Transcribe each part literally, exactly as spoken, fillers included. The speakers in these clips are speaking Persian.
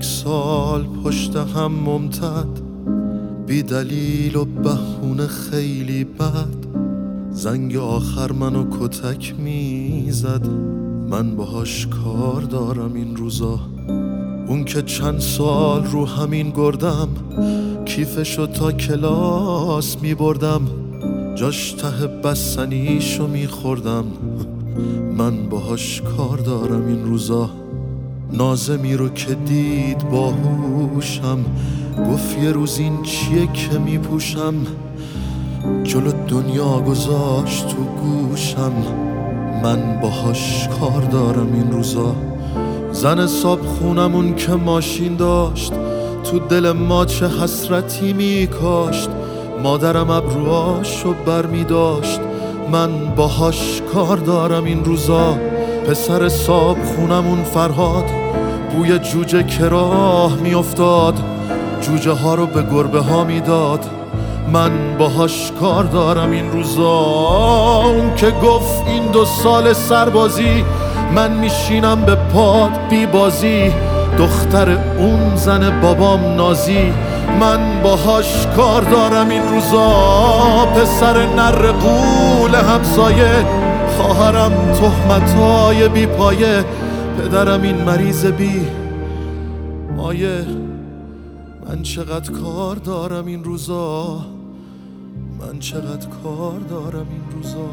یک سال پشت هم ممتد، بی دلیل و بهونه خیلی بد، زنگ آخر منو کتک میزد. من باهاش کار دارم این روزا. اون که چند سال رو همین گردم، کیفشو تا کلاس میبردم، جاش ته بستنیشو میخوردم. من باهاش کار دارم این روزا. نازمی رو که دید باهوشم، گفت یه روز این چیه که میپوشم، جلو دنیا گذاشت تو گوشم. من باهاش کار دارم این روزا. زن صاحب خونمون که ماشین داشت، تو دل ما چه حسرتی میکاشت. مادرم ابروهاشو بر میداشت. من باهاش کار دارم این روزا. پسر صاحب خونمون فرهاد، بوی جوجه که راه میافتاد، جوجه ها رو به گربه ها میداد. من باهاش کار دارم این روزا. اون که گفت این دو سال سربازی، من میشینم به پاد بی بازی، دختر اون زن بابام نازی. من باهاش کار دارم این روزا. پسر نر قول همسایه، خواهرم تهمتای بی پایه، پدرم این مریض بی مایه. من چقدر کار دارم این روزا. من چقدر کار دارم این روزا.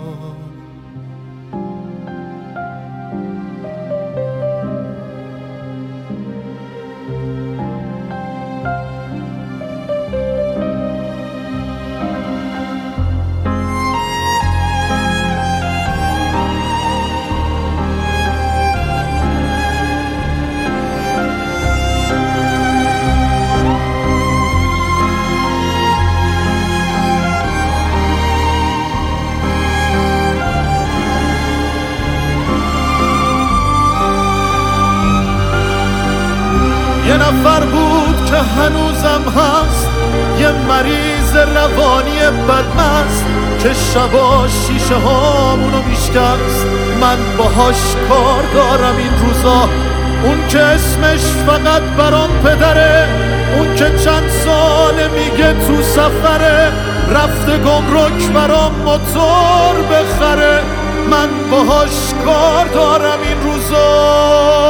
یه نفر بود که هنوزم هست، یه مریض روانی بدمست، که شبا شیشه هامونو میشکست. من باهاش کار دارم این روزا. اون که اسمش فقط برام پدره، اون که چند ساله میگه تو سفره، رفته گمرک برام موتور بخره. من باهاش کار دارم این روزا.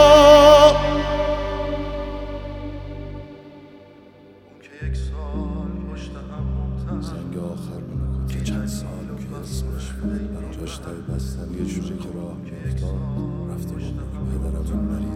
زنگ آخر منو که چند سال که اسمش جاش تای بستن یه جوجه که راه میافتاد، رفته گمرک پدرم اون مریض